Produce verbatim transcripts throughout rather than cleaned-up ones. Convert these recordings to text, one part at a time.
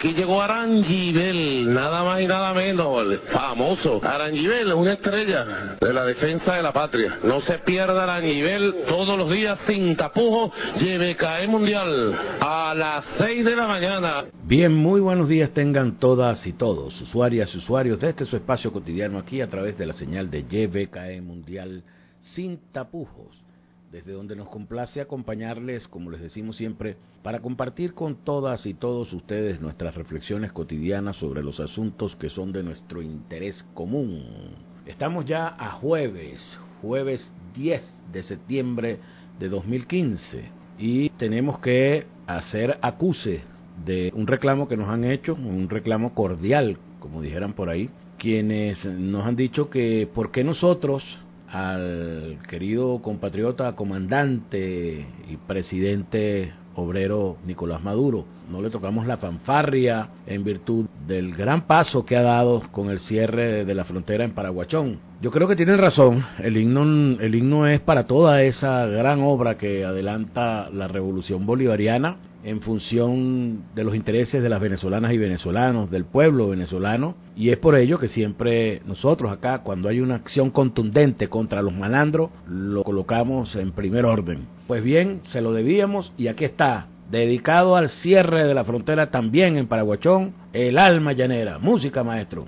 aquí llegó Arangibel, nada más y nada menos, el famoso Arangibel, una estrella de la defensa de la patria. No se pierda Arangibel todos los días sin tapujos, Y B K E Mundial a las seis de la mañana. Bien, muy buenos días tengan todas y todos, usuarias y usuarios de este su espacio cotidiano aquí a través de la señal de Y B K E Mundial sin tapujos, desde donde nos complace acompañarles, como les decimos siempre, para compartir con todas y todos ustedes nuestras reflexiones cotidianas sobre los asuntos que son de nuestro interés común. Estamos ya a jueves, jueves diez de septiembre de dos mil quince, y tenemos que hacer acuse de un reclamo que nos han hecho, un reclamo cordial, como dijeran por ahí, quienes nos han dicho que por qué nosotros al querido compatriota, comandante y presidente obrero Nicolás Maduro no le tocamos la fanfarria en virtud del gran paso que ha dado con el cierre de la frontera en Paraguachón. Yo creo que tienen razón, el himno, el himno es para toda esa gran obra que adelanta la revolución bolivariana en función de los intereses de las venezolanas y venezolanos, del pueblo venezolano, y es por ello que siempre nosotros acá, cuando hay una acción contundente contra los malandros, lo colocamos en primer orden. Pues bien, se lo debíamos y aquí está, dedicado al cierre de la frontera también en Paraguachón, El Alma Llanera. Música, maestro.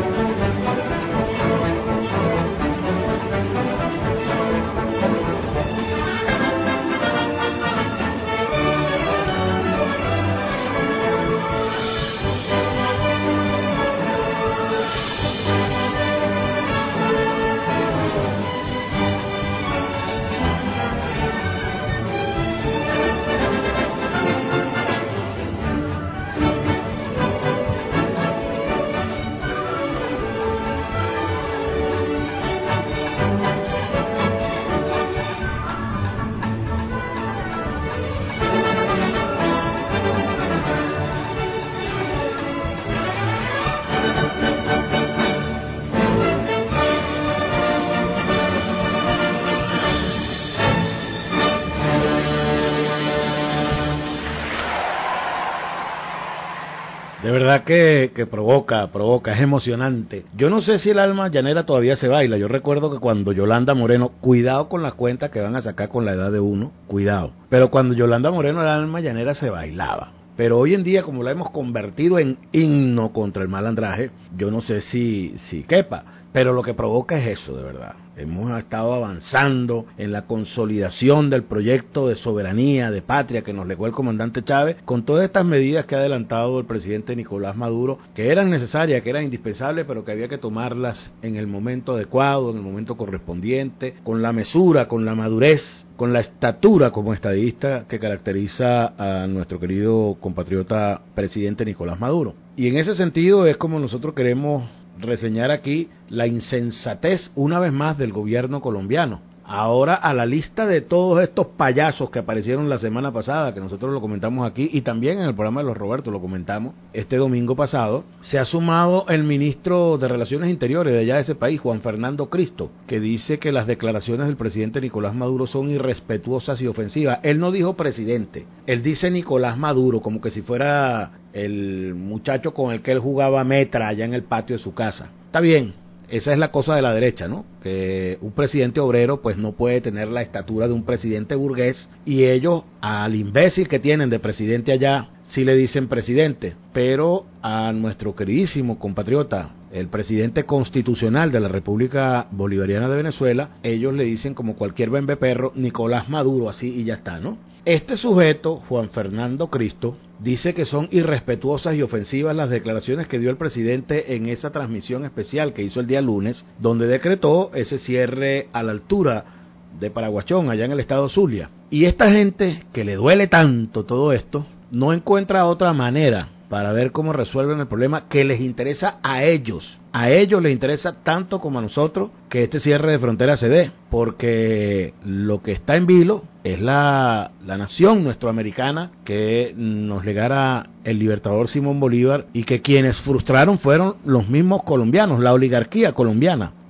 De verdad que, que provoca, provoca, es emocionante. Yo no sé si el Alma Llanera todavía se baila. Yo recuerdo que cuando Yolanda Moreno, cuidado con las cuentas que van a sacar con la edad de uno, cuidado. Pero cuando Yolanda Moreno el Alma Llanera se bailaba. Pero hoy en día, como la hemos convertido en himno contra el malandraje, yo no sé si, si quepa. Pero lo que provoca es eso, de verdad. Hemos estado avanzando en la consolidación del proyecto de soberanía, de patria que nos legó el comandante Chávez, con todas estas medidas que ha adelantado el presidente Nicolás Maduro, que eran necesarias, que eran indispensables, pero que había que tomarlas en el momento adecuado, en el momento correspondiente, con la mesura, con la madurez, con la estatura como estadista que caracteriza a nuestro querido compatriota presidente Nicolás Maduro. Y en ese sentido es como nosotros queremos reseñar aquí la insensatez una vez más del gobierno colombiano. Ahora, a la lista de todos estos payasos que aparecieron la semana pasada, que nosotros lo comentamos aquí, y también en el programa de los Robertos lo comentamos este domingo pasado, se ha sumado el ministro de Relaciones Interiores de allá de ese país, Juan Fernando Cristo, que dice que las declaraciones del presidente Nicolás Maduro son irrespetuosas y ofensivas. Él no dijo presidente, él dice Nicolás Maduro, como que si fuera el muchacho con el que él jugaba metra allá en el patio de su casa. Está bien. Esa es la cosa de la derecha, ¿no? Que un presidente obrero pues no puede tener la estatura de un presidente burgués, y ellos al imbécil que tienen de presidente allá sí le dicen presidente, pero a nuestro queridísimo compatriota, el presidente constitucional de la República Bolivariana de Venezuela, ellos le dicen como cualquier bembeperro, Nicolás Maduro, así y ya está, ¿no? Este sujeto, Juan Fernando Cristo, dice que son irrespetuosas y ofensivas las declaraciones que dio el presidente en esa transmisión especial que hizo el día lunes, donde decretó ese cierre a la altura de Paraguachón, allá en el estado Zulia. Y esta gente, que le duele tanto todo esto, no encuentra otra manera para ver cómo resuelven el problema que les interesa a ellos. A ellos les interesa tanto como a nosotros que este cierre de frontera se dé, porque lo que está en vilo es la, la nación nuestroamericana que nos legara el libertador Simón Bolívar, y que quienes frustraron fueron los mismos colombianos, la oligarquía colombiana,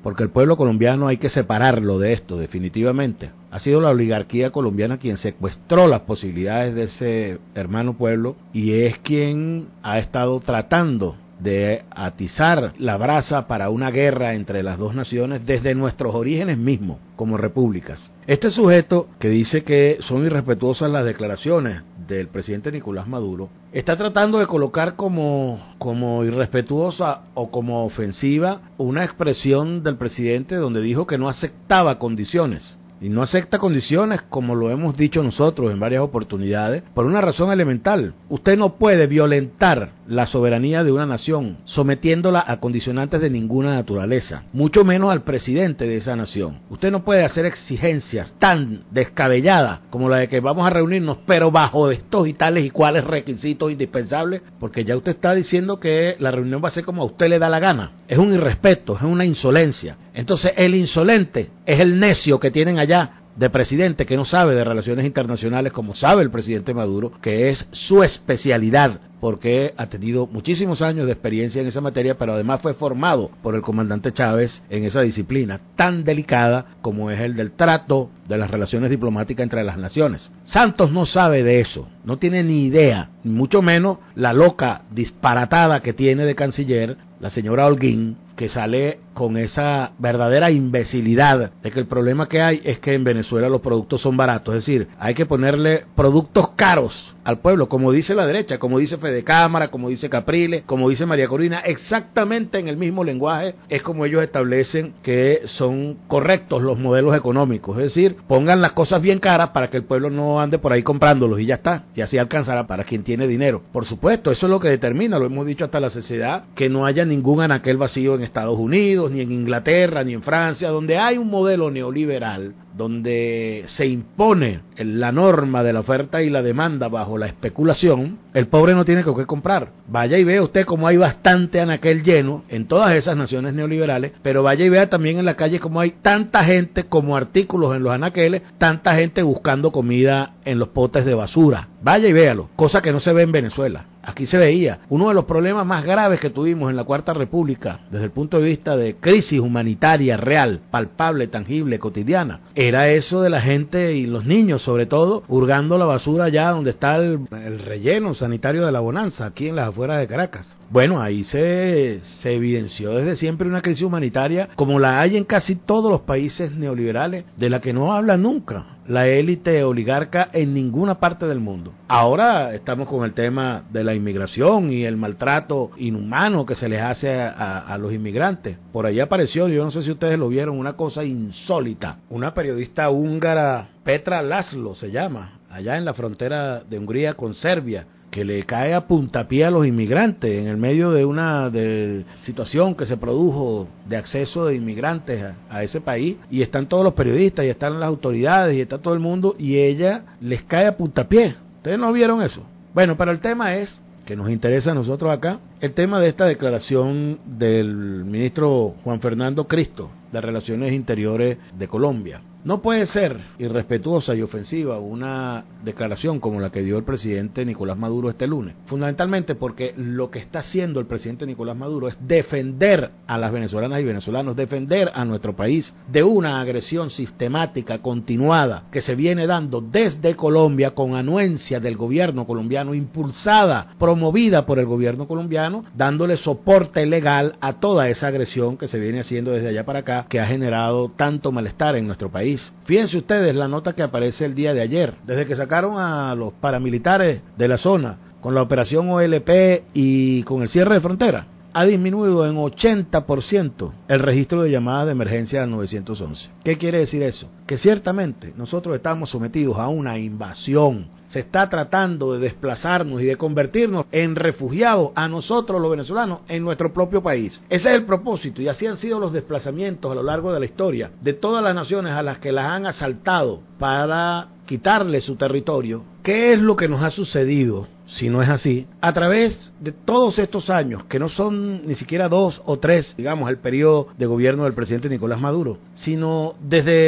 porque el pueblo colombiano hay que separarlo de esto definitivamente. Ha sido la oligarquía colombiana quien secuestró las posibilidades de ese hermano pueblo y es quien ha estado tratando de atizar la brasa para una guerra entre las dos naciones desde nuestros orígenes mismos como repúblicas. Este sujeto que dice que son irrespetuosas las declaraciones del presidente Nicolás Maduro está tratando de colocar como, como irrespetuosa o como ofensiva una expresión del presidente donde dijo que no aceptaba condiciones. Y no acepta condiciones, como lo hemos dicho nosotros en varias oportunidades, por una razón elemental. Usted no puede violentar la soberanía de una nación sometiéndola a condicionantes de ninguna naturaleza, mucho menos al presidente de esa nación. Usted no puede hacer exigencias tan descabelladas como la de que vamos a reunirnos, pero bajo estos y tales y cuales requisitos indispensables, porque ya usted está diciendo que la reunión va a ser como a usted le da la gana. Es un irrespeto, es una insolencia. Entonces el insolente es el necio que tienen allá de presidente que no sabe de relaciones internacionales como sabe el presidente Maduro, que es su especialidad, porque ha tenido muchísimos años de experiencia en esa materia, pero además fue formado por el comandante Chávez en esa disciplina tan delicada como es el del trato de las relaciones diplomáticas entre las naciones. Santos no sabe de eso, no tiene ni idea, ni mucho menos la loca disparatada que tiene de canciller la señora Holguín, que sale con esa verdadera imbecilidad de que el problema que hay es que en Venezuela los productos son baratos, es decir, hay que ponerle productos caros al pueblo, como dice la derecha, como dice Fede Cámara, como dice Capriles, como dice María Corina, exactamente en el mismo lenguaje es como ellos establecen que son correctos los modelos económicos, es decir, pongan las cosas bien caras para que el pueblo no ande por ahí comprándolos y ya está, y así alcanzará para quien tiene dinero. Por supuesto, eso es lo que determina, lo hemos dicho hasta la saciedad, que no haya ningún anaquel vacío en Estados Unidos, ni en Inglaterra, ni en Francia, donde hay un modelo neoliberal, donde se impone la norma de la oferta y la demanda bajo la especulación, el pobre no tiene con qué comprar. Vaya y vea usted cómo hay bastante anaquel lleno en todas esas naciones neoliberales, pero vaya y vea también en la calle cómo hay tanta gente como artículos en los anaqueles, tanta gente buscando comida en los potes de basura. Vaya y véalo, cosa que no se ve en Venezuela. Aquí se veía. Uno de los problemas más graves que tuvimos en la Cuarta República, desde el punto de vista de crisis humanitaria real, palpable, tangible, cotidiana, era eso de la gente y los niños, sobre todo, hurgando la basura allá donde está el, el relleno sanitario de la Bonanza, aquí en las afueras de Caracas. Bueno, ahí se, se evidenció desde siempre una crisis humanitaria como la hay en casi todos los países neoliberales, de la que no habla nunca la élite oligarca en ninguna parte del mundo. Ahora estamos con el tema de la inmigración y el maltrato inhumano que se les hace a, a, a los inmigrantes. Por ahí apareció, yo no sé si ustedes lo vieron, una cosa insólita. Una periodista húngara, Petra Laszlo se llama, allá en la frontera de Hungría con Serbia, que le cae a puntapié a los inmigrantes en el medio de una de situación que se produjo de acceso de inmigrantes a, a ese país, y están todos los periodistas y están las autoridades y está todo el mundo, y ella les cae a puntapié. ¿Ustedes no vieron eso? Bueno, pero el tema es que nos interesa a nosotros acá, el tema de esta declaración del ministro Juan Fernando Cristo de Relaciones Interiores de Colombia. No puede ser irrespetuosa y ofensiva una declaración como la que dio el presidente Nicolás Maduro este lunes, fundamentalmente porque lo que está haciendo el presidente Nicolás Maduro es defender a las venezolanas y venezolanos, defender a nuestro país de una agresión sistemática, continuada, que se viene dando desde Colombia con anuencia del gobierno colombiano, impulsada, promovida por el gobierno colombiano, dándole soporte legal a toda esa agresión que se viene haciendo desde allá para acá, que ha generado tanto malestar en nuestro país. Fíjense ustedes la nota que aparece el día de ayer, desde que sacaron a los paramilitares de la zona con la operación O L P y con el cierre de frontera, ha disminuido en ochenta por ciento el registro de llamadas de emergencia al nueve once. ¿Qué quiere decir eso? Que ciertamente nosotros estamos sometidos a una invasión. Se está tratando de desplazarnos y de convertirnos en refugiados a nosotros los venezolanos en nuestro propio país. Ese es el propósito, y así han sido los desplazamientos a lo largo de la historia de todas las naciones a las que las han asaltado para quitarle su territorio. ¿Qué es lo que nos ha sucedido, si no es así? A través de todos estos años, que no son ni siquiera dos o tres, digamos, el periodo de gobierno del presidente Nicolás Maduro, sino desde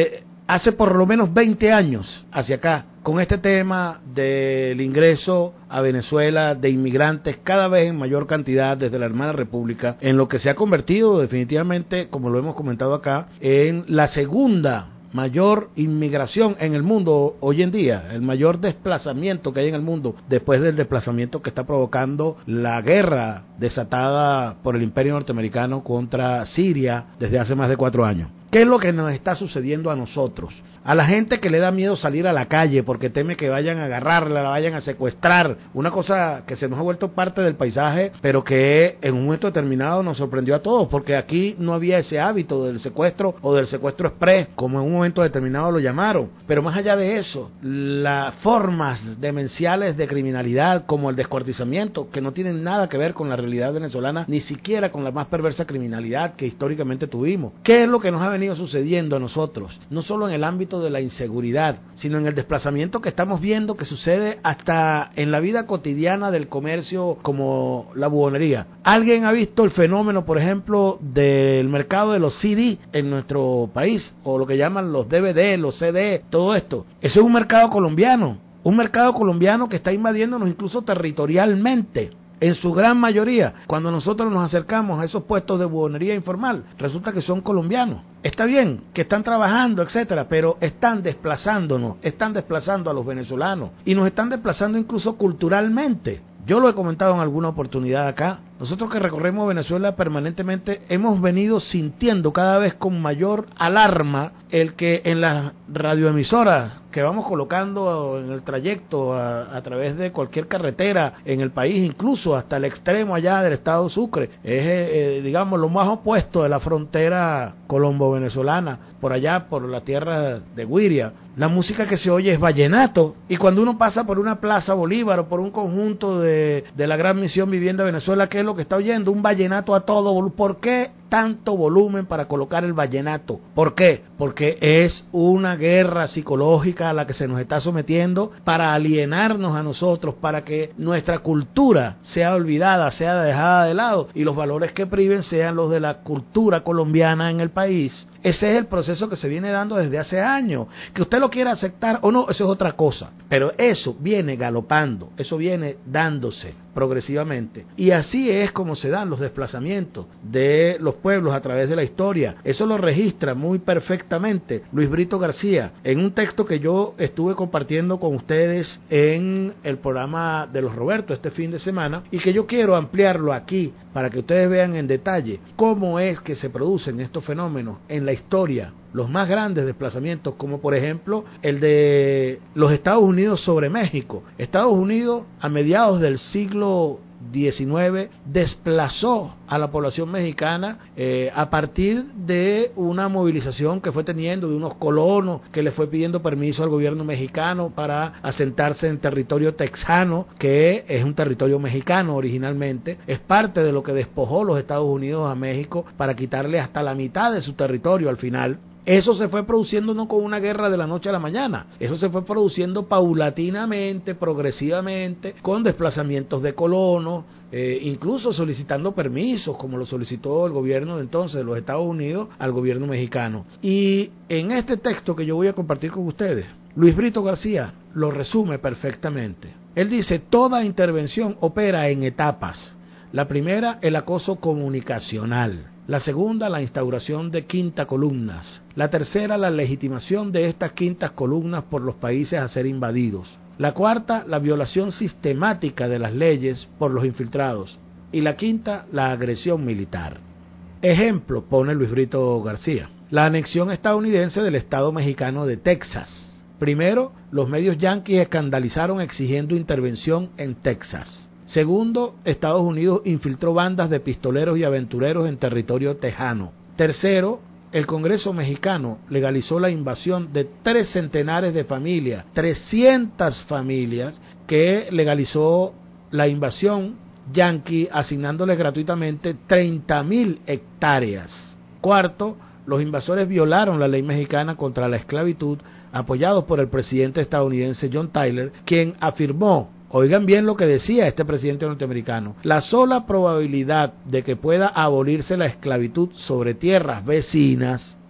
hace por lo menos veinte años hacia acá, con este tema del ingreso a Venezuela de inmigrantes cada vez en mayor cantidad desde la hermana república, en lo que se ha convertido definitivamente, como lo hemos comentado acá, en la segunda mayor inmigración en el mundo hoy en día, el mayor desplazamiento que hay en el mundo después del desplazamiento que está provocando la guerra desatada por el imperio norteamericano contra Siria desde hace más de cuatro años. ¿Qué es lo que nos está sucediendo a nosotros? A la gente que le da miedo salir a la calle porque teme que vayan a agarrarla, la vayan a secuestrar, una cosa que se nos ha vuelto parte del paisaje, pero que en un momento determinado nos sorprendió a todos, porque aquí no había ese hábito del secuestro o del secuestro express, como en un momento determinado lo llamaron. Pero más allá de eso, las formas demenciales de criminalidad, como el descuartizamiento, que no tienen nada que ver con la realidad venezolana, ni siquiera con la más perversa criminalidad que históricamente tuvimos. ¿Qué es lo que nos ha venido sucediendo a nosotros? No solo en el ámbito de la inseguridad, sino en el desplazamiento que estamos viendo que sucede hasta en la vida cotidiana del comercio, como la buhonería. ¿Alguien ha visto el fenómeno, por ejemplo, del mercado de los C D en nuestro país, o lo que llaman los D V D, los C D, todo esto? Eso es un mercado colombiano, un mercado colombiano que está invadiéndonos incluso territorialmente. En su gran mayoría, cuando nosotros nos acercamos a esos puestos de buhonería informal, resulta que son colombianos. Está bien que están trabajando, etcétera, pero están desplazándonos, están desplazando a los venezolanos y nos están desplazando incluso culturalmente. Yo lo he comentado en alguna oportunidad acá. Nosotros que recorremos Venezuela permanentemente hemos venido sintiendo cada vez con mayor alarma el que en las radioemisoras que vamos colocando en el trayecto a, a través de cualquier carretera en el país, incluso hasta el extremo allá del estado Sucre, es eh, digamos lo más opuesto de la frontera colombo-venezolana, por allá por la tierra de Guiria, la música que se oye es vallenato, y cuando uno pasa por una plaza Bolívar o por un conjunto de, de la Gran Misión Vivienda Venezuela, ¿qué es lo que está oyendo? Un vallenato a todo volumen. ¿Por qué tanto volumen para colocar el vallenato? ¿Por qué? Porque es una guerra psicológica a la que se nos está sometiendo para alienarnos a nosotros, para que nuestra cultura sea olvidada, sea dejada de lado y los valores que priven sean los de la cultura colombiana en el país. Ese es el proceso que se viene dando desde hace años. Que usted lo quiera aceptar o no, eso es otra cosa. Pero eso viene galopando, eso viene dándose progresivamente. Y así es como se dan los desplazamientos de los pueblos a través de la historia. Eso lo registra muy perfectamente Luis Brito García en un texto que yo estuve compartiendo con ustedes en el programa de los Roberto este fin de semana, y que yo quiero ampliarlo aquí para que ustedes vean en detalle cómo es que se producen estos fenómenos en la historia. Los más grandes desplazamientos, como por ejemplo el de los Estados Unidos sobre México. Estados Unidos a mediados del siglo diecinueve desplazó a la población mexicana eh, a partir de una movilización que fue teniendo de unos colonos que le fue pidiendo permiso al gobierno mexicano para asentarse en territorio texano, que es un territorio mexicano originalmente. Es parte de lo que despojó los Estados Unidos a México para quitarle hasta la mitad de su territorio al final. Eso se fue produciendo no con una guerra de la noche a la mañana, eso se fue produciendo paulatinamente, progresivamente, con desplazamientos de colonos, eh, incluso solicitando permisos, como lo solicitó el gobierno de entonces de los Estados Unidos al gobierno mexicano. Y en este texto que yo voy a compartir con ustedes, Luis Brito García lo resume perfectamente. Él dice: toda intervención opera en etapas. La primera, el acoso comunicacional. La segunda, la instauración de quinta columnas. La tercera, la legitimación de estas quintas columnas por los países a ser invadidos. La cuarta, la violación sistemática de las leyes por los infiltrados. Y la quinta, la agresión militar. Ejemplo, pone Luis Brito García: la anexión estadounidense del estado mexicano de Texas. Primero, los medios yanquis escandalizaron exigiendo intervención en Texas. Segundo, Estados Unidos infiltró bandas de pistoleros y aventureros en territorio tejano. Tercero, el Congreso mexicano legalizó la invasión de tres centenares de familias, trescientas familias, que legalizó la invasión yanqui, asignándoles gratuitamente treinta mil hectáreas. Cuarto, los invasores violaron la ley mexicana contra la esclavitud, apoyados por el presidente estadounidense John Tyler, quien afirmó, oigan bien lo que decía este presidente norteamericano: la sola probabilidad de que pueda abolirse la esclavitud sobre tierras vecinas,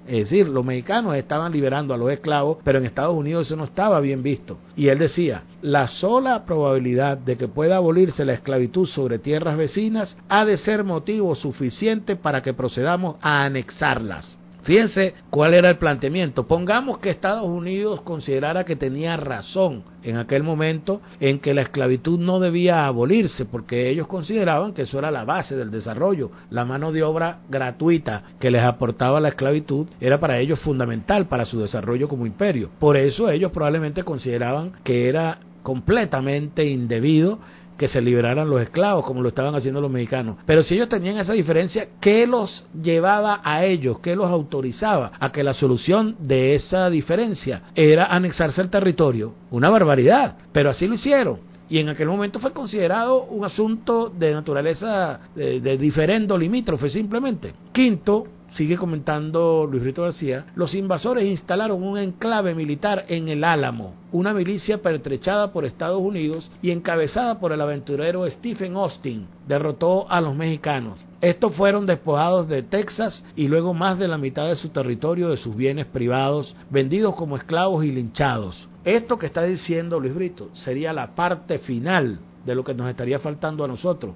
Es decir, los mexicanos estaban liberando a los esclavos, pero en Estados Unidos eso no estaba bien visto. Y él decía, la sola probabilidad de que pueda abolirse la esclavitud sobre tierras vecinas ha de ser motivo suficiente para que procedamos a anexarlas. Fíjense cuál era el planteamiento. Pongamos que Estados Unidos considerara que tenía razón en aquel momento en que la esclavitud no debía abolirse, porque ellos consideraban que eso era la base del desarrollo. La mano de obra gratuita que les aportaba la esclavitud era para ellos fundamental para su desarrollo como imperio. Por eso ellos probablemente consideraban que era completamente indebido que se liberaran los esclavos como lo estaban haciendo los mexicanos. Pero si ellos tenían esa diferencia, ¿qué los llevaba a ellos? ¿Qué los autorizaba a que la solución de esa diferencia era anexarse al territorio? Una barbaridad, pero así lo hicieron. Y en aquel momento fue considerado un asunto de naturaleza de, de diferendo limítrofe simplemente. Quinto, sigue comentando Luis Brito García, los invasores instalaron un enclave militar en el Álamo, una milicia pertrechada por Estados Unidos y encabezada por el aventurero Stephen Austin, derrotó a los mexicanos. Estos fueron despojados de Texas y luego más de la mitad de su territorio, de sus bienes privados, vendidos como esclavos y linchados. Esto que está diciendo Luis Brito sería la parte final de lo que nos estaría faltando a nosotros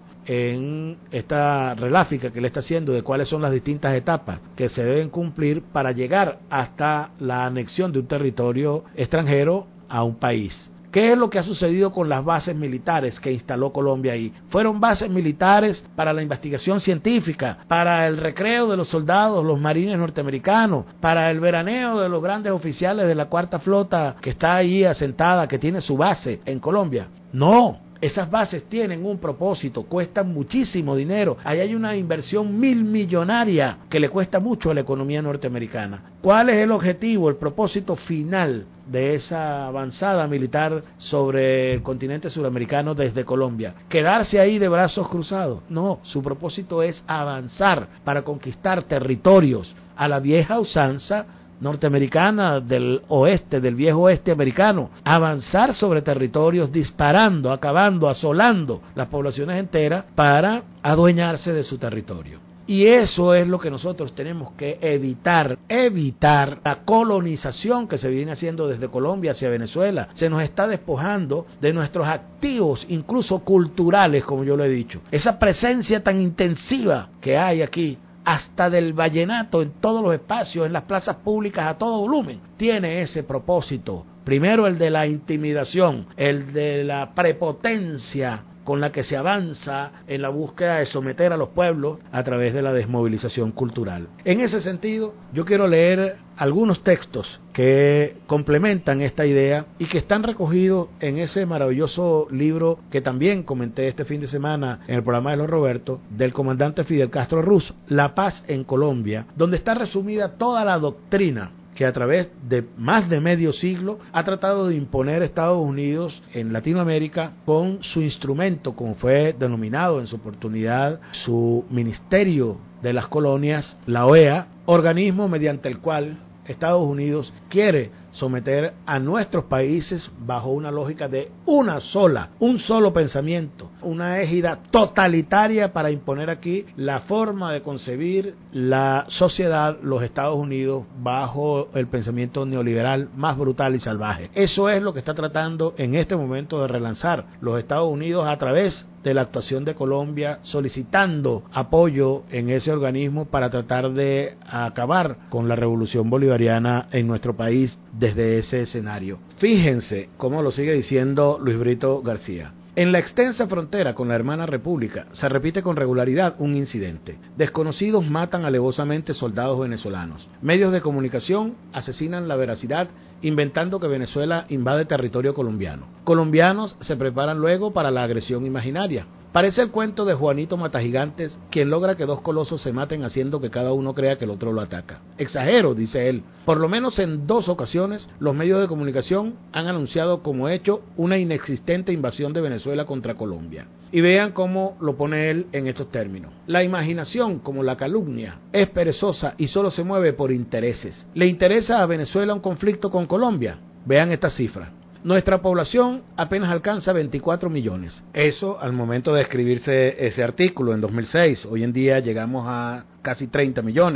en esta reláfica que le está haciendo de cuáles son las distintas etapas que se deben cumplir para llegar hasta la anexión de un territorio extranjero a un país. ¿Qué es lo que ha sucedido con las bases militares que instaló Colombia ahí? Fueron bases militares para la investigación científica, para el recreo de los soldados, los marines norteamericanos, para el veraneo de los grandes oficiales de la Cuarta Flota que está ahí asentada, que tiene su base en Colombia. No. Esas bases tienen un propósito, cuestan muchísimo dinero. Ahí hay una inversión mil millonaria que le cuesta mucho a la economía norteamericana. ¿Cuál es el objetivo, el propósito final de esa avanzada militar sobre el continente suramericano desde Colombia? ¿Quedarse ahí de brazos cruzados? No, su propósito es avanzar para conquistar territorios a la vieja usanza norteamericana del oeste, del viejo oeste americano, avanzar sobre territorios disparando, acabando, asolando las poblaciones enteras para adueñarse de su territorio. Y eso es lo que nosotros tenemos que evitar, evitar la colonización que se viene haciendo desde Colombia hacia Venezuela. Se nos está despojando de nuestros activos, incluso culturales, como yo lo he dicho. Esa presencia tan intensiva que hay aquí, hasta del vallenato en todos los espacios, en las plazas públicas a todo volumen, tiene ese propósito. Primero el de la intimidación, el de la prepotencia con la que se avanza en la búsqueda de someter a los pueblos a través de la desmovilización cultural. En ese sentido, yo quiero leer algunos textos que complementan esta idea y que están recogidos en ese maravilloso libro que también comenté este fin de semana en el programa de Los Roberto, del comandante Fidel Castro Ruz, La Paz en Colombia, donde está resumida toda la doctrina que a través de más de medio siglo ha tratado de imponer Estados Unidos en Latinoamérica con su instrumento, como fue denominado en su oportunidad su Ministerio de las Colonias, la O E A, organismo mediante el cual Estados Unidos quiere someter a nuestros países bajo una lógica de una sola, un solo pensamiento, una égida totalitaria para imponer aquí la forma de concebir la sociedad, los Estados Unidos, bajo el pensamiento neoliberal más brutal y salvaje. Eso es lo que está tratando en este momento de relanzar los Estados Unidos a través de la actuación de Colombia, solicitando apoyo en ese organismo para tratar de acabar con la revolución bolivariana en nuestro país desde ese escenario. Fíjense cómo lo sigue diciendo Luis Brito García. En la extensa frontera con la hermana república se repite con regularidad un incidente. Desconocidos matan alevosamente soldados venezolanos. Medios de comunicación asesinan la veracidad inventando que Venezuela invade territorio colombiano. Colombianos se preparan luego para la agresión imaginaria. Parece el cuento de Juanito Matagigantes, quien logra que dos colosos se maten haciendo que cada uno crea que el otro lo ataca. Exagero, dice él. Por lo menos en dos ocasiones, los medios de comunicación han anunciado como hecho una inexistente invasión de Venezuela contra Colombia. Y vean cómo lo pone él en estos términos. La imaginación, como la calumnia, es perezosa y solo se mueve por intereses. ¿Le interesa a Venezuela un conflicto con Colombia? Vean estas cifras. Nuestra población apenas alcanza veinticuatro millones. Eso al momento de escribirse ese artículo en dos mil seis. Hoy en día llegamos a casi treinta millones.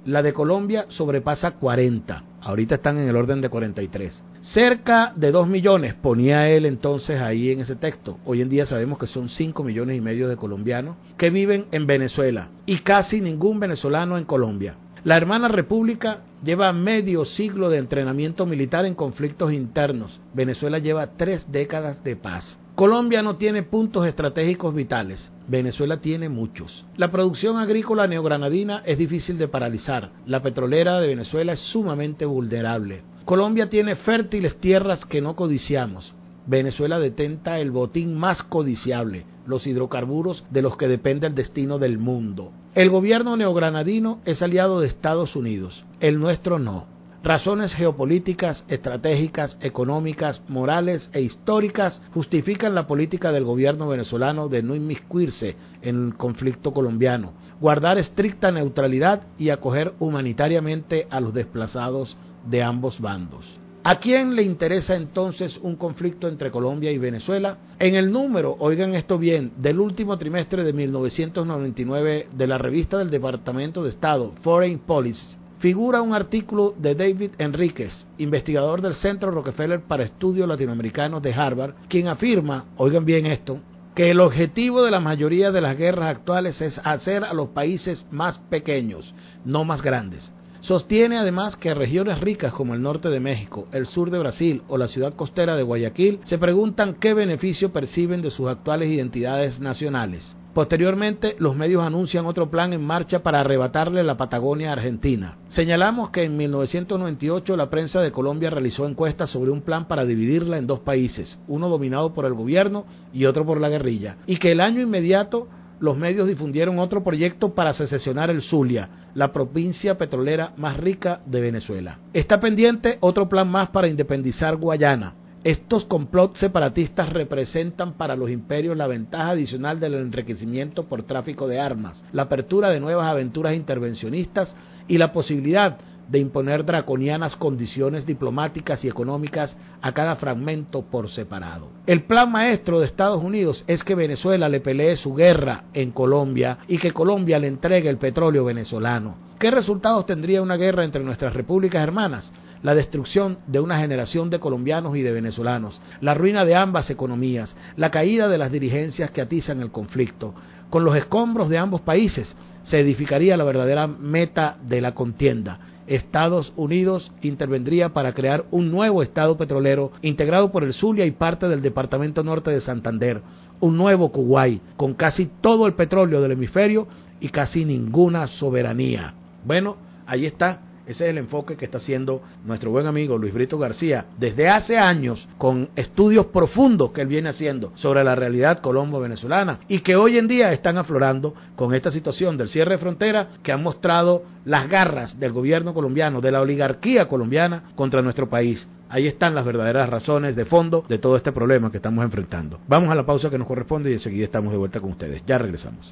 La de Colombia sobrepasa cuarenta. Ahorita están en el orden de cuarenta y tres. Cerca de dos millones, ponía él entonces ahí en ese texto. Hoy en día sabemos que son cinco millones y medio de colombianos que viven en Venezuela y casi ningún venezolano en Colombia. La hermana república lleva medio siglo de entrenamiento militar en conflictos internos. Venezuela lleva tres décadas de paz. Colombia no tiene puntos estratégicos vitales. Venezuela tiene muchos. La producción agrícola neogranadina es difícil de paralizar. La petrolera de Venezuela es sumamente vulnerable. Colombia tiene fértiles tierras que no codiciamos. Venezuela detenta el botín más codiciable, los hidrocarburos de los que depende el destino del mundo. El gobierno neogranadino es aliado de Estados Unidos, el nuestro no. Razones geopolíticas, estratégicas, económicas, morales e históricas justifican la política del gobierno venezolano de no inmiscuirse en el conflicto colombiano, guardar estricta neutralidad y acoger humanitariamente a los desplazados de ambos bandos. ¿A quién le interesa entonces un conflicto entre Colombia y Venezuela? En el número, oigan esto bien, del último trimestre de mil novecientos noventa y nueve de la revista del Departamento de Estado, Foreign Policy, figura un artículo de David Enríquez, investigador del Centro Rockefeller para Estudios Latinoamericanos de Harvard, quien afirma, oigan bien esto, que el objetivo de la mayoría de las guerras actuales es hacer a los países más pequeños, no más grandes. Sostiene además que regiones ricas como el norte de México, el sur de Brasil o la ciudad costera de Guayaquil se preguntan qué beneficio perciben de sus actuales identidades nacionales. Posteriormente, los medios anuncian otro plan en marcha para arrebatarle la Patagonia a Argentina. Señalamos que en mil novecientos noventa y ocho la prensa de Colombia realizó encuestas sobre un plan para dividirla en dos países, uno dominado por el gobierno y otro por la guerrilla, y que el año inmediato los medios difundieron otro proyecto para secesionar el Zulia, la provincia petrolera más rica de Venezuela. Está pendiente otro plan más para independizar Guayana. Estos complots separatistas representan para los imperios la ventaja adicional del enriquecimiento por tráfico de armas, la apertura de nuevas aventuras intervencionistas y la posibilidad de imponer draconianas condiciones diplomáticas y económicas a cada fragmento por separado. El plan maestro de Estados Unidos es que Venezuela le pelee su guerra en Colombia y que Colombia le entregue el petróleo venezolano. ¿Qué resultados tendría una guerra entre nuestras repúblicas hermanas? La destrucción de una generación de colombianos y de venezolanos, la ruina de ambas economías, la caída de las dirigencias que atizan el conflicto. Con los escombros de ambos países se edificaría la verdadera meta de la contienda. Estados Unidos intervendría para crear un nuevo estado petrolero integrado por el Zulia y parte del departamento norte de Santander, un nuevo Kuwait, con casi todo el petróleo del hemisferio y casi ninguna soberanía. Bueno, ahí está. Ese es el enfoque que está haciendo nuestro buen amigo Luis Brito García desde hace años, con estudios profundos que él viene haciendo sobre la realidad colombo-venezolana y que hoy en día están aflorando con esta situación del cierre de frontera que han mostrado las garras del gobierno colombiano, de la oligarquía colombiana contra nuestro país. Ahí están las verdaderas razones de fondo de todo este problema que estamos enfrentando. Vamos a la pausa que nos corresponde y enseguida estamos de vuelta con ustedes. Ya regresamos.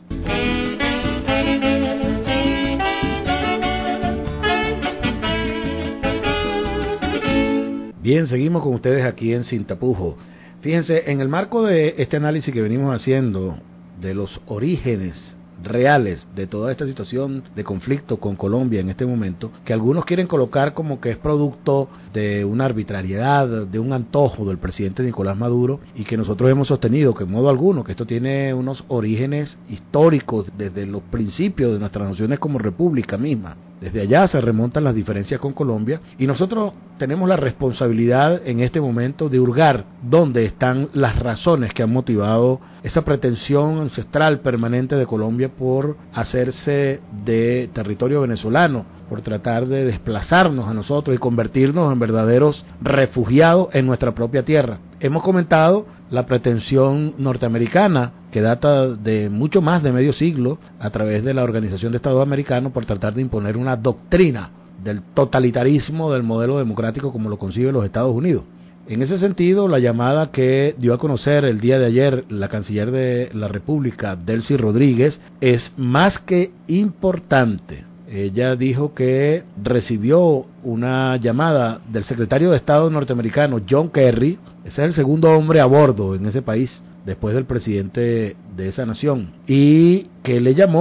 Bien, seguimos con ustedes aquí en Sin Tapujos. Fíjense, en el marco de este análisis que venimos haciendo de los orígenes reales de toda esta situación de conflicto con Colombia en este momento, que algunos quieren colocar como que es producto de una arbitrariedad, de un antojo del presidente Nicolás Maduro, y que nosotros hemos sostenido que en modo alguno, que esto tiene unos orígenes históricos desde los principios de nuestras naciones como república misma. Desde allá se remontan las diferencias con Colombia y nosotros tenemos la responsabilidad en este momento de hurgar dónde están las razones que han motivado esa pretensión ancestral permanente de Colombia por hacerse de territorio venezolano, por tratar de desplazarnos a nosotros y convertirnos en verdaderos refugiados en nuestra propia tierra. Hemos comentado la pretensión norteamericana que data de mucho más de medio siglo a través de la Organización de Estados Americanos por tratar de imponer una doctrina del totalitarismo del modelo democrático como lo conciben los Estados Unidos. En ese sentido, la llamada que dio a conocer el día de ayer la canciller de la República, Delcy Rodríguez, es más que importante. Ella dijo que recibió una llamada del secretario de Estado norteamericano, John Kerry. Ese es el segundo hombre a bordo en ese país, después del presidente de esa nación, y que le llamó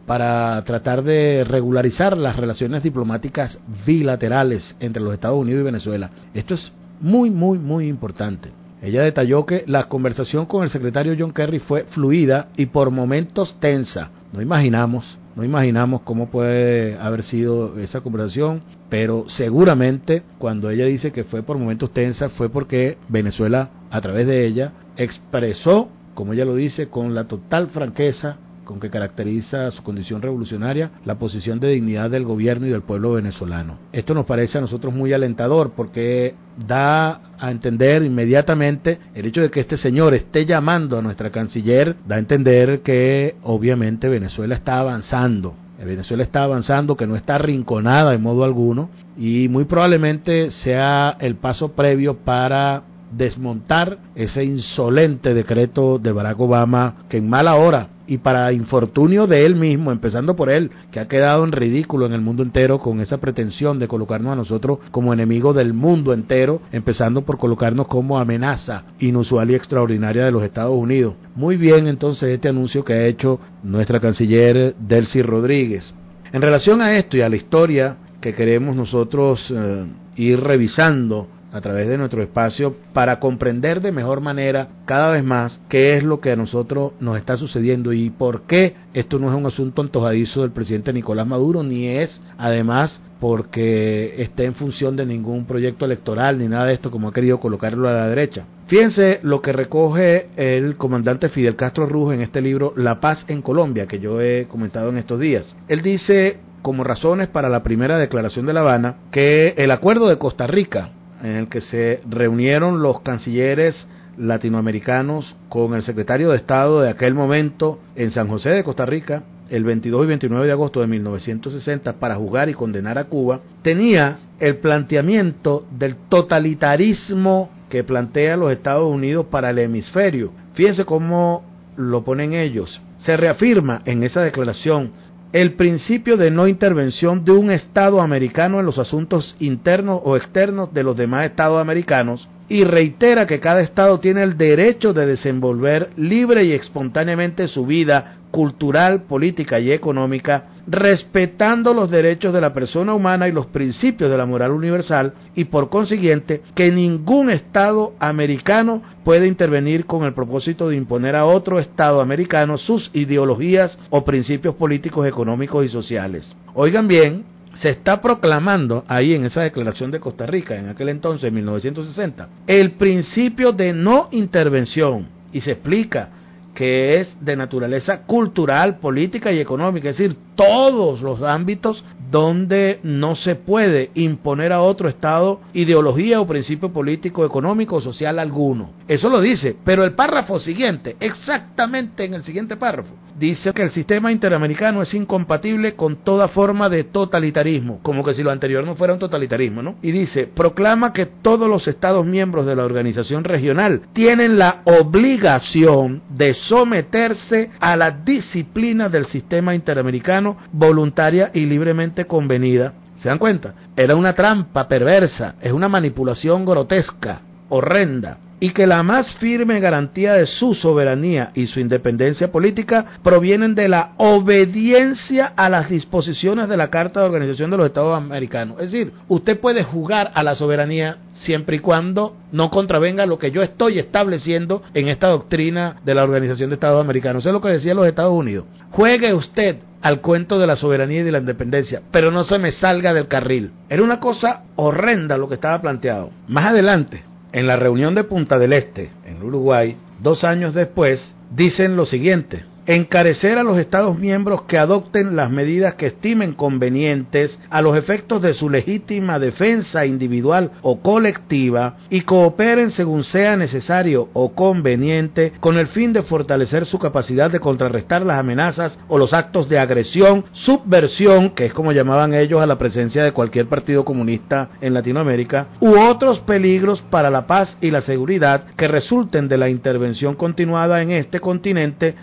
para tratar de regularizar las relaciones diplomáticas bilaterales entre los Estados Unidos y Venezuela. Esto es muy, muy, muy importante. Ella detalló que la conversación con el secretario John Kerry fue fluida y por momentos tensa. No imaginamos, no imaginamos cómo puede haber sido esa conversación, pero seguramente cuando ella dice que fue por momentos tensa fue porque Venezuela, a través de ella, expresó, como ella lo dice, con la total franqueza con que caracteriza su condición revolucionaria, la posición de dignidad del gobierno y del pueblo venezolano. Esto nos parece a nosotros muy alentador porque da a entender inmediatamente el hecho de que este señor esté llamando a nuestra canciller, da a entender que obviamente Venezuela está avanzando, Venezuela está avanzando, que no está arrinconada de modo alguno y muy probablemente sea el paso previo para desmontar ese insolente decreto de Barack Obama que en mala hora y para infortunio de él mismo, empezando por él, que ha quedado en ridículo en el mundo entero con esa pretensión de colocarnos a nosotros como enemigos del mundo entero, empezando por colocarnos como amenaza inusual y extraordinaria de los Estados Unidos. Muy bien entonces este anuncio que ha hecho nuestra canciller Delcy Rodríguez. En relación a esto y a la historia que queremos nosotros eh, ir revisando a través de nuestro espacio para comprender de mejor manera cada vez más qué es lo que a nosotros nos está sucediendo y por qué esto no es un asunto antojadizo del presidente Nicolás Maduro, ni es además porque esté en función de ningún proyecto electoral ni nada de esto como ha querido colocarlo a la derecha. Fíjense lo que recoge el comandante Fidel Castro Ruz en este libro La Paz en Colombia, que yo he comentado en estos días. Él dice como razones para la primera declaración de La Habana que el acuerdo de Costa Rica, en el que se reunieron los cancilleres latinoamericanos con el secretario de Estado de aquel momento en San José de Costa Rica, el veintidós y veintinueve de agosto de mil novecientos sesenta, para juzgar y condenar a Cuba, tenía el planteamiento del totalitarismo que plantea los Estados Unidos para el hemisferio. Fíjense cómo lo ponen ellos. Se reafirma en esa declaración el principio de no intervención de un Estado americano en los asuntos internos o externos de los demás Estados americanos y reitera que cada Estado tiene el derecho de desenvolver libre y espontáneamente su vida cultural, política y económica, respetando los derechos de la persona humana y los principios de la moral universal, y por consiguiente que ningún Estado americano puede intervenir con el propósito de imponer a otro Estado americano sus ideologías o principios políticos, económicos y sociales. Oigan bien, se está proclamando ahí en esa declaración de Costa Rica, en aquel entonces, en mil novecientos sesenta, el principio de no intervención, y se explica que es de naturaleza cultural, política y económica, es decir, todos los ámbitos donde no se puede imponer a otro Estado ideología o principio político, económico o social alguno. Eso lo dice, pero el párrafo siguiente, exactamente en el siguiente párrafo, dice que el sistema interamericano es incompatible con toda forma de totalitarismo, como que si lo anterior no fuera un totalitarismo, ¿no? Y dice, proclama que todos los Estados miembros de la organización regional tienen la obligación de someterse a la disciplina del sistema interamericano voluntaria y libremente convenida. ¿Se dan cuenta? Era una trampa perversa, es una manipulación grotesca, horrenda, y que la más firme garantía de su soberanía y su independencia política provienen de la obediencia a las disposiciones de la Carta de Organización de los Estados Americanos. Es decir, usted puede jugar a la soberanía siempre y cuando no contravenga lo que yo estoy estableciendo en esta doctrina de la Organización de Estados Americanos. Eso es lo que decían los Estados Unidos. Juegue usted al cuento de la soberanía y de la independencia, pero no se me salga del carril. Era una cosa horrenda lo que estaba planteado. Más adelante, en la reunión de Punta del Este, en Uruguay, dos años después, dicen lo siguiente: encarecer a los Estados miembros que adopten las medidas que estimen convenientes a los efectos de su legítima defensa individual o colectiva y cooperen según sea necesario o conveniente con el fin de fortalecer su capacidad de contrarrestar las amenazas o los actos de agresión, subversión, que es como llamaban ellos a la presencia de cualquier partido comunista en Latinoamérica, u otros peligros para la paz y la seguridad que resulten de la intervención continuada en este continente de las potencias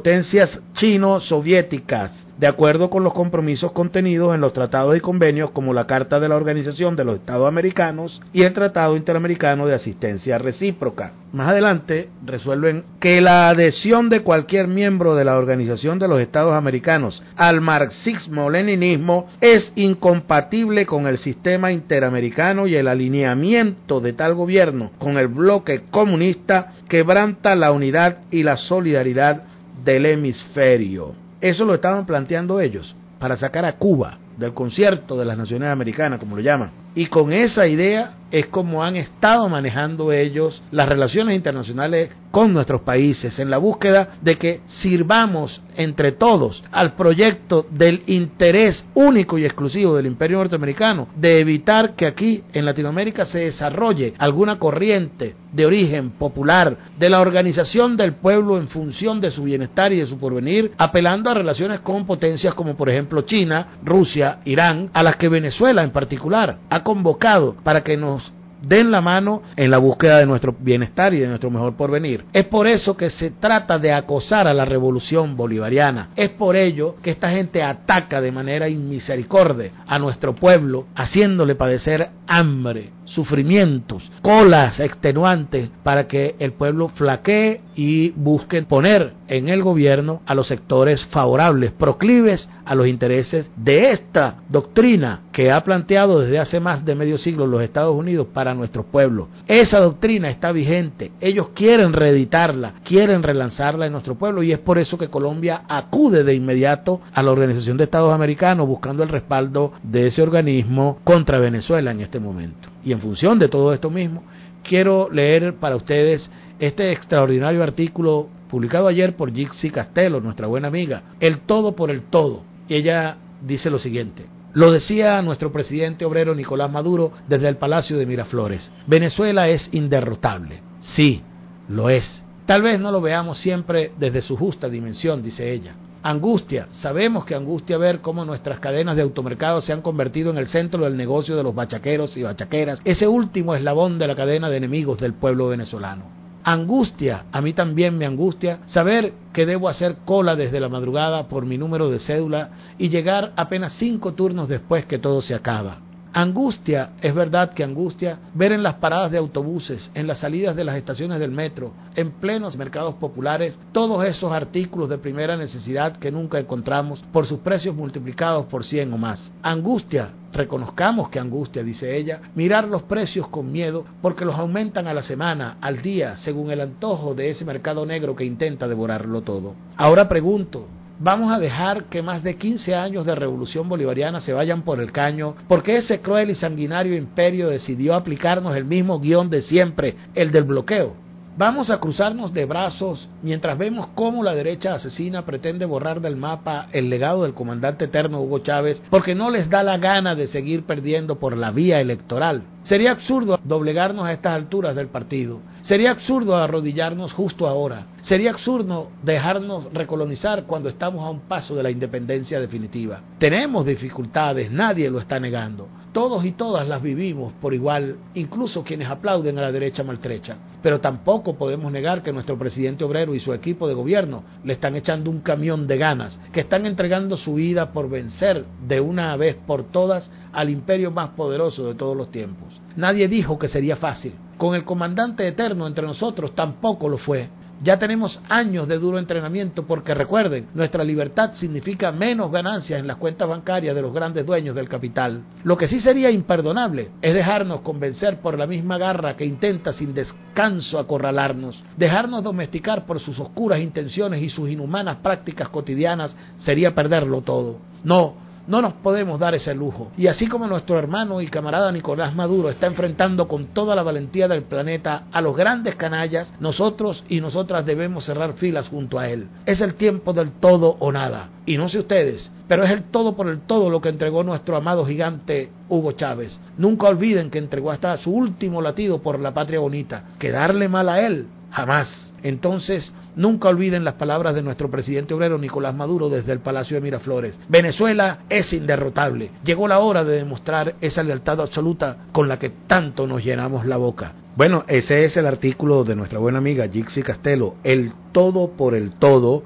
potencias chino-soviéticas, de acuerdo con los compromisos contenidos en los tratados y convenios como la Carta de la Organización de los Estados Americanos y el Tratado Interamericano de Asistencia Recíproca. Más adelante resuelven que la adhesión de cualquier miembro de la Organización de los Estados Americanos al marxismo-leninismo es incompatible con el sistema interamericano y el alineamiento de tal gobierno con el bloque comunista quebranta la unidad y la solidaridad del hemisferio. Eso lo estaban planteando ellos para sacar a Cuba del concierto de las Naciones Americanas, como lo llaman. Y con esa idea es como han estado manejando ellos las relaciones internacionales con nuestros países, en la búsqueda de que sirvamos entre todos al proyecto del interés único y exclusivo del imperio norteamericano, de evitar que aquí en Latinoamérica se desarrolle alguna corriente de origen popular, de la organización del pueblo en función de su bienestar y de su porvenir, apelando a relaciones con potencias como por ejemplo China, Rusia, Irán, a las que Venezuela en particular ha convocado para que nos den la mano en la búsqueda de nuestro bienestar y de nuestro mejor porvenir. Es por eso que se trata de acosar a la revolución bolivariana. Es por ello que esta gente ataca de manera inmisericordia a nuestro pueblo, haciéndole padecer hambre, sufrimientos, colas extenuantes para que el pueblo flaquee y busquen poner en el gobierno a los sectores favorables, proclives a los intereses de esta doctrina que ha planteado desde hace más de medio siglo los Estados Unidos para nuestro pueblo. Esa doctrina está vigente, ellos quieren reeditarla, quieren relanzarla en nuestro pueblo, y es por eso que Colombia acude de inmediato a la Organización de Estados Americanos buscando el respaldo de ese organismo contra Venezuela en este momento. Y en función de todo esto mismo, quiero leer para ustedes este extraordinario artículo publicado ayer por Gixi Castelo, nuestra buena amiga, El todo por el todo. Y ella dice lo siguiente: lo decía nuestro presidente obrero Nicolás Maduro desde el Palacio de Miraflores. Venezuela es inderrotable. Sí, lo es. Tal vez no lo veamos siempre desde su justa dimensión, dice ella. Angustia, sabemos que angustia ver cómo nuestras cadenas de automercados se han convertido en el centro del negocio de los bachaqueros y bachaqueras, ese último eslabón de la cadena de enemigos del pueblo venezolano. Angustia, a mí también me angustia saber que debo hacer cola desde la madrugada por mi número de cédula y llegar apenas cinco turnos después que todo se acaba. Angustia, es verdad que angustia, ver en las paradas de autobuses, en las salidas de las estaciones del metro, en plenos mercados populares, todos esos artículos de primera necesidad que nunca encontramos por sus precios multiplicados por cien o más. Angustia, reconozcamos que angustia, dice ella, mirar los precios con miedo porque los aumentan a la semana, al día, según el antojo de ese mercado negro que intenta devorarlo todo. Ahora pregunto, ¿vamos a dejar que más de quince años de revolución bolivariana se vayan por el caño porque ese cruel y sanguinario imperio decidió aplicarnos el mismo guión de siempre, el del bloqueo? ¿Vamos a cruzarnos de brazos mientras vemos cómo la derecha asesina pretende borrar del mapa el legado del comandante eterno Hugo Chávez porque no les da la gana de seguir perdiendo por la vía electoral? Sería absurdo doblegarnos a estas alturas del partido. Sería absurdo arrodillarnos justo ahora. Sería absurdo dejarnos recolonizar cuando estamos a un paso de la independencia definitiva. Tenemos dificultades, nadie lo está negando. Todos y todas las vivimos por igual, incluso quienes aplauden a la derecha maltrecha. Pero tampoco podemos negar que nuestro presidente obrero y su equipo de gobierno le están echando un camión de ganas, que están entregando su vida por vencer de una vez por todas al imperio más poderoso de todos los tiempos. Nadie dijo que sería fácil. Con el comandante eterno entre nosotros tampoco lo fue. Ya tenemos años de duro entrenamiento porque recuerden, nuestra libertad significa menos ganancias en las cuentas bancarias de los grandes dueños del capital. Lo que sí sería imperdonable es dejarnos convencer por la misma garra que intenta sin descanso acorralarnos. Dejarnos domesticar por sus oscuras intenciones y sus inhumanas prácticas cotidianas sería perderlo todo. No. No nos podemos dar ese lujo. Y así como nuestro hermano y camarada Nicolás Maduro está enfrentando con toda la valentía del planeta a los grandes canallas, nosotros y nosotras debemos cerrar filas junto a él. Es el tiempo del todo o nada. Y no sé ustedes, pero es el todo por el todo lo que entregó nuestro amado gigante Hugo Chávez. Nunca olviden que entregó hasta su último latido por la patria bonita. Que darle mal a él, jamás. Entonces, nunca olviden las palabras de nuestro presidente obrero Nicolás Maduro desde el Palacio de Miraflores. Venezuela es inderrotable. Llegó la hora de demostrar esa lealtad absoluta con la que tanto nos llenamos la boca. Bueno, ese es el artículo de nuestra buena amiga Gixi Castelo, El todo por el todo,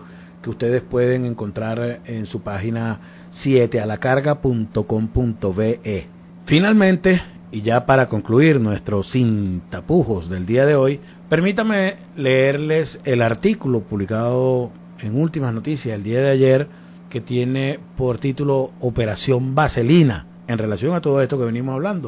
que ustedes pueden encontrar en su página siete a la carga punto com punto be. Finalmente, y ya para concluir nuestro sin tapujos del día de hoy, permítame leerles el artículo publicado en Últimas Noticias el día de ayer, que tiene por título Operación Vaselina, en relación a todo esto que venimos hablando.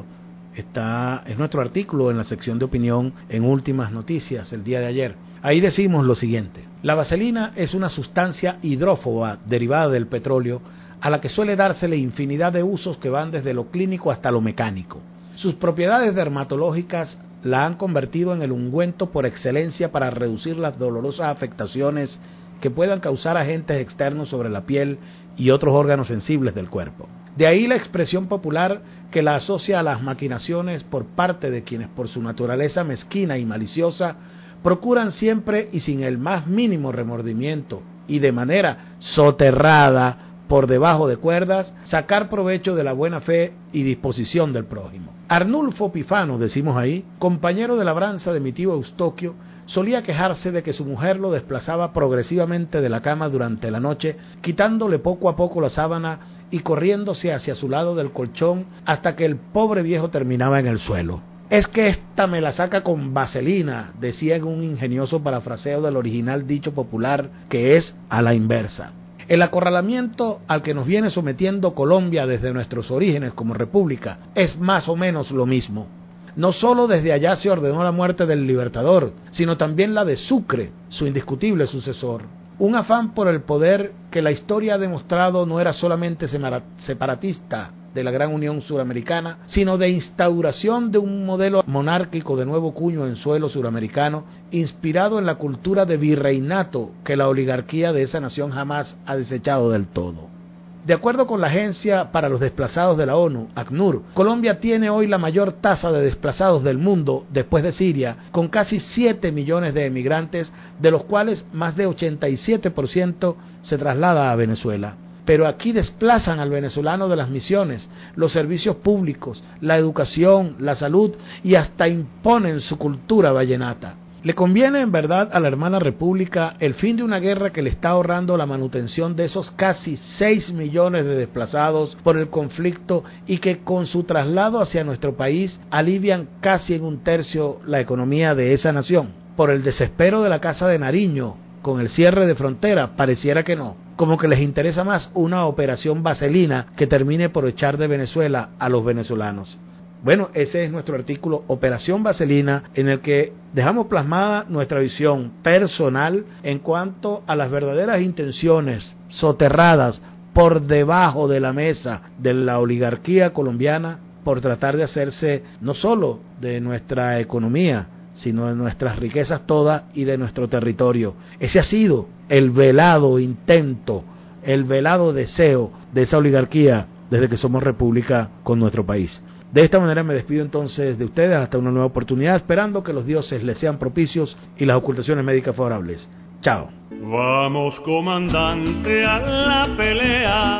Está, es nuestro artículo en la sección de opinión en Últimas Noticias el día de ayer. Ahí decimos lo siguiente: la vaselina es una sustancia hidrófoba derivada del petróleo, a la que suele dársele infinidad de usos que van desde lo clínico hasta lo mecánico. Sus propiedades dermatológicas la han convertido en el ungüento por excelencia para reducir las dolorosas afectaciones que puedan causar agentes externos sobre la piel y otros órganos sensibles del cuerpo. De ahí la expresión popular que la asocia a las maquinaciones por parte de quienes, por su naturaleza mezquina y maliciosa, procuran siempre y sin el más mínimo remordimiento y de manera soterrada por debajo de cuerdas, sacar provecho de la buena fe y disposición del prójimo. Arnulfo Pifano, decimos ahí, compañero de labranza de mi tío Eustoquio, solía quejarse de que su mujer lo desplazaba progresivamente de la cama durante la noche, quitándole poco a poco la sábana y corriéndose hacia su lado del colchón hasta que el pobre viejo terminaba en el suelo. Es que esta me la saca con vaselina, decía en un ingenioso parafraseo del original dicho popular, que es a la inversa. El acorralamiento al que nos viene sometiendo Colombia desde nuestros orígenes como república es más o menos lo mismo. No solo desde allá se ordenó la muerte del Libertador, sino también la de Sucre, su indiscutible sucesor. Un afán por el poder que la historia ha demostrado no era solamente separatista de la gran Unión Suramericana, sino de instauración de un modelo monárquico de nuevo cuño en suelo suramericano, inspirado en la cultura de virreinato que la oligarquía de esa nación jamás ha desechado del todo. De acuerdo con la Agencia para los Desplazados de la ONU, ACNUR, Colombia tiene hoy la mayor tasa de desplazados del mundo después de Siria, con casi siete millones de emigrantes, de los cuales más de ochenta y siete por ciento se traslada a Venezuela. Pero aquí desplazan al venezolano de las misiones, los servicios públicos, la educación, la salud y hasta imponen su cultura vallenata. Le conviene en verdad a la hermana república el fin de una guerra que le está ahorrando la manutención de esos casi seis millones de desplazados por el conflicto y que con su traslado hacia nuestro país alivian casi en un tercio la economía de esa nación. Por el desespero de la Casa de Nariño, con el cierre de frontera, pareciera que no, como que les interesa más una operación vaselina que termine por echar de Venezuela a los venezolanos. Bueno, ese es nuestro artículo Operación Vaselina, en el que dejamos plasmada nuestra visión personal en cuanto a las verdaderas intenciones soterradas por debajo de la mesa de la oligarquía colombiana por tratar de hacerse no solo de nuestra economía, sino de nuestras riquezas todas y de nuestro territorio. Ese ha sido el velado intento, el velado deseo de esa oligarquía desde que somos república con nuestro país. De esta manera me despido entonces de ustedes hasta una nueva oportunidad, esperando que los dioses les sean propicios y las ocultaciones médicas favorables. Chao. Vamos, comandante, a la pelea,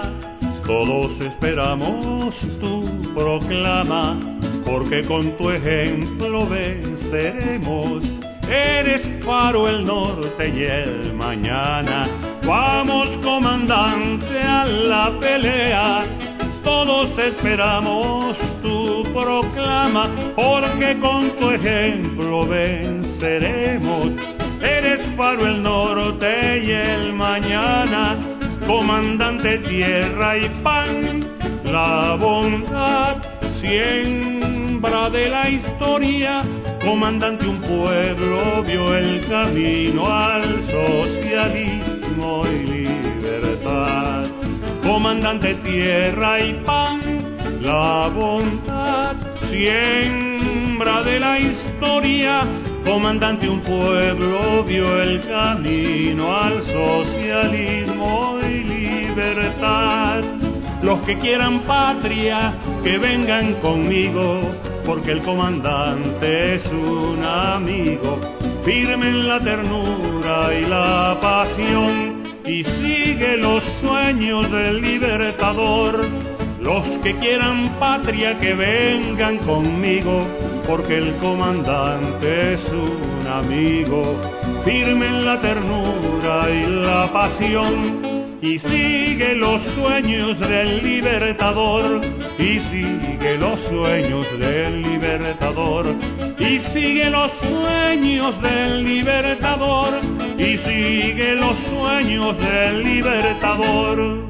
todos esperamos tu proclama, porque con tu ejemplo venceremos. Eres faro el norte y el mañana. Vamos, comandante, a la pelea, todos esperamos tu proclama, porque con tu ejemplo venceremos. Eres faro el norte y el mañana, comandante tierra y pan, la bondad, siembra de la historia, comandante un pueblo vio el camino al socialismo y libertad. Comandante tierra y pan, la bondad, siembra de la historia, comandante un pueblo vio el camino al socialismo y libertad. Los que quieran patria, que vengan conmigo, porque el comandante es un amigo, firme en la ternura y la pasión, y sigue los sueños del libertador. Los que quieran patria que vengan conmigo, porque el comandante es un amigo, firme en la ternura y la pasión, y sigue los sueños del libertador, y sigue los sueños del libertador, y sigue los sueños del libertador, y sigue los sueños del libertador.